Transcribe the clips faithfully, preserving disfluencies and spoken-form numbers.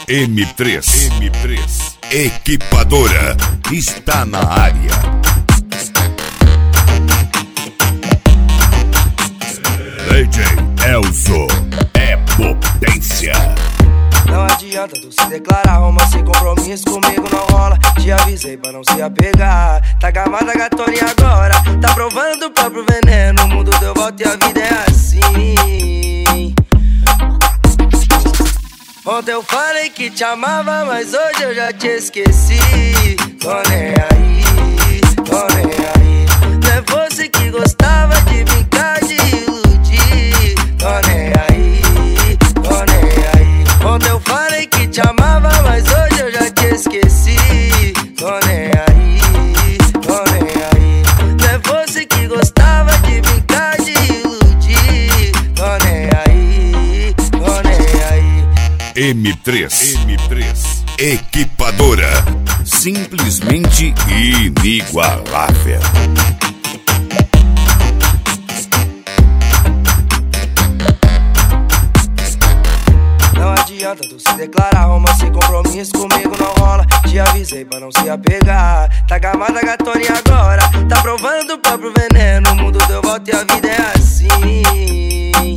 M três, M três, Equipadora, está na área. D J Elzo é potência. Não adianta tu se declarar, romance sem compromisso comigo não rola. Te avisei pra não se apegar. Tá gamada gatona e agora tá provando do próprio veneno. O mundo deu volta e a vida é assim. Ontem eu falei que te amava, mas hoje eu já te esqueci. Tô nem aí, tô nem aí. Não é você que gostava de brincar, de iludir. Tô nem aí, tô nem aí. Ontem eu falei que te amava, mas hoje eu já te esqueci. Tô nem aí, tô nem aí. Não é você que gostava de brincar, de iludir. Tô nem aí, tô nem aí. M três, M três, Equipadora, simplesmente inigualável. Não adianta tu se declarar, romance sem compromisso comigo não rola. Te avisei pra não se apegar. Tá gamada gatona e agora tá provando do próprio veneno. O mundo deu volta e a vida é assim.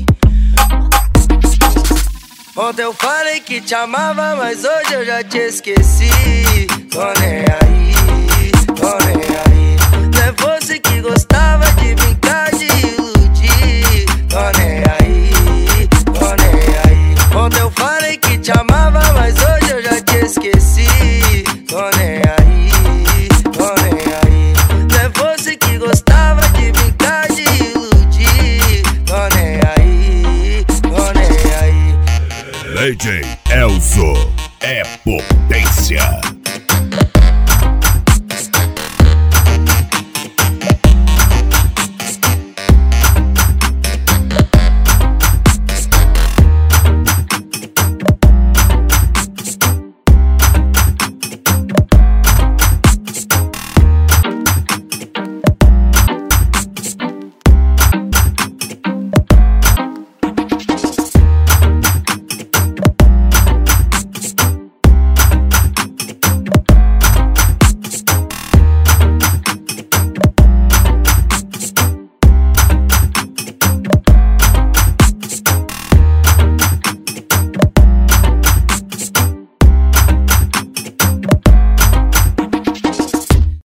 Ontem eu falei que te amava, mas hoje eu já te esqueci. Tô nem aí, tô nem aí. Não é você que gostava de brincar, de iludir. Tô nem aí, tô nem aí. Ontem eu falei que te amava, mas hoje eu já te esqueci. Tô nem aí, tô nem aí. Não é você que gostava de brincar, de iludir. Tô nem aí, tô nem aí. D J Elzo é potência.